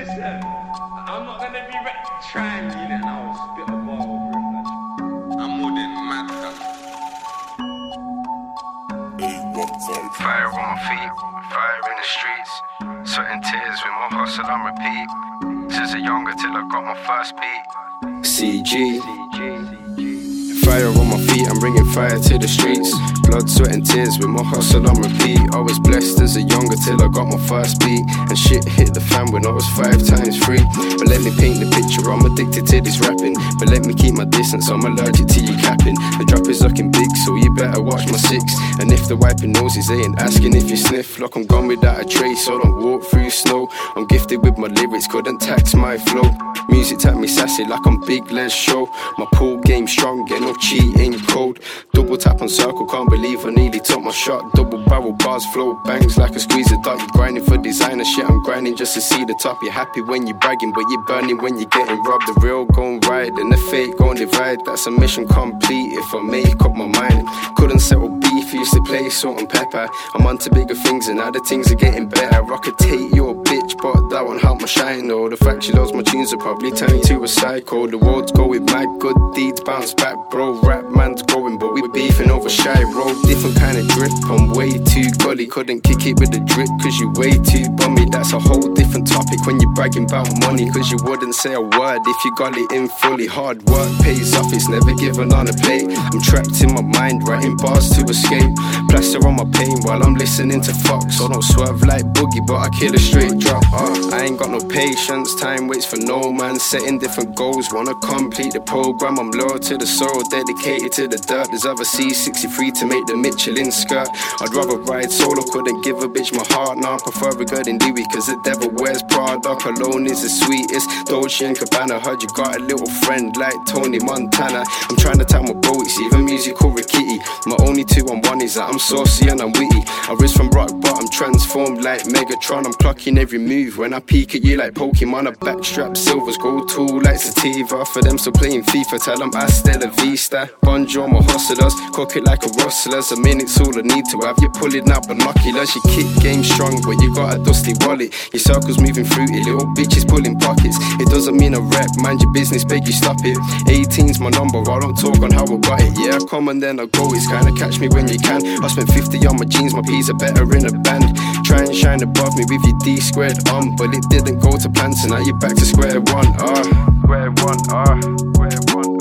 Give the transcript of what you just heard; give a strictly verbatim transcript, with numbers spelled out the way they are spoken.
Listen, I'm not gonna be re- trying you then. I'll spit a bar over it. Like. I'm more than mad, done. Fire on my feet, fire in the streets, sweat and tears with my hustle on repeat. Since a younger till I got my first beat. C G. Fire on my feet, I'm bringing fire to the streets. Blood, sweat and tears with my hustle on repeat. I was blessed as a younger till I got my first beat. And shit hit the fan when I was five times free. But let me paint the picture, I'm addicted to this rapping. But let me keep my distance, I'm allergic to you capping. The drop is looking big, so you better watch my six. And if the wiping noses ain't asking if you sniff, like I'm gone without a trace, so I don't walk through snow. I'm gifted with my lyrics, couldn't tax my flow. Music tap me sassy like I'm Big Les Show. My pool game strong, get no cheating code. Double tap on circle, can't believe I nearly took my shot. Double barrel bars flow, bangs like a squeezer dot. You grinding for designer shit, I'm grinding just to see the top. You're happy when you're bragging, but you're burning when you're getting robbed. The real gon' ride and the fake gon' divide. That's a mission complete if I make up my mind. Couldn't settle beef, used to play salt and pepper. I'm on to bigger things and now the things are getting better. I could take your bitch, but that won't help my shine. No, the fact she loves my tunes will probably turn you to a psycho. The world's going mad, good deeds bounce back, bro. Rap man's growing, but we beefing over shy road. Different kind of drip, I'm way too gully. Couldn't kick it with the drip, cause you way too bummy. That's a whole different topic when you're bragging about money, cause you wouldn't say a word if you got it in fully. Hard work pays off, it's never given on a plate. I'm trapped in my mind, writing bars to escape. Plaster on my pain while I'm listening to Fox. I don't swerve like Boogie, but I kill a straight drop. uh, I ain't got no patience, time waits for no man. Setting different goals, wanna complete the program. I'm loyal to the soul, dedicated to the dirt. There's other C sixty-three to make the Michelin skirt. I'd rather ride solo, couldn't give a bitch my heart. Now I prefer a good in Louis, cause the devil wears Prada. Cologne is the sweetest, Dolce and Gabbana. Heard you got a little friend like Tony Montana. I'm trying to tell my bro it's even musical Rikiti. My only two on one is that I'm saucy and I'm witty. I rise from rock bottom, transformed like Megatron. I'm clocking every move when I peek at you like Pokemon. I backstrap silvers, gold tool like Sativa. For them still playing FIFA, tell them hasta la vista. Bonjour my hustlers, cook it like a rustlers. A minute's all I need to have you pulling out binoculars. You kick game strong, but you got a dusty wallet. Your circle's moving fruity, little bitches pulling pockets. It doesn't mean a rep, mind your business, beg you stop it. eighteen's my number, I don't talk on how I got it. Yeah, I come and then I go, it's kinda catch me when you can. I spent fifty on my jeans, my P's are better in a band. Try and shine above me with your D squared on, but it didn't go to plan, so now you're back to square one. Ah, uh, square one, ah, uh, square one.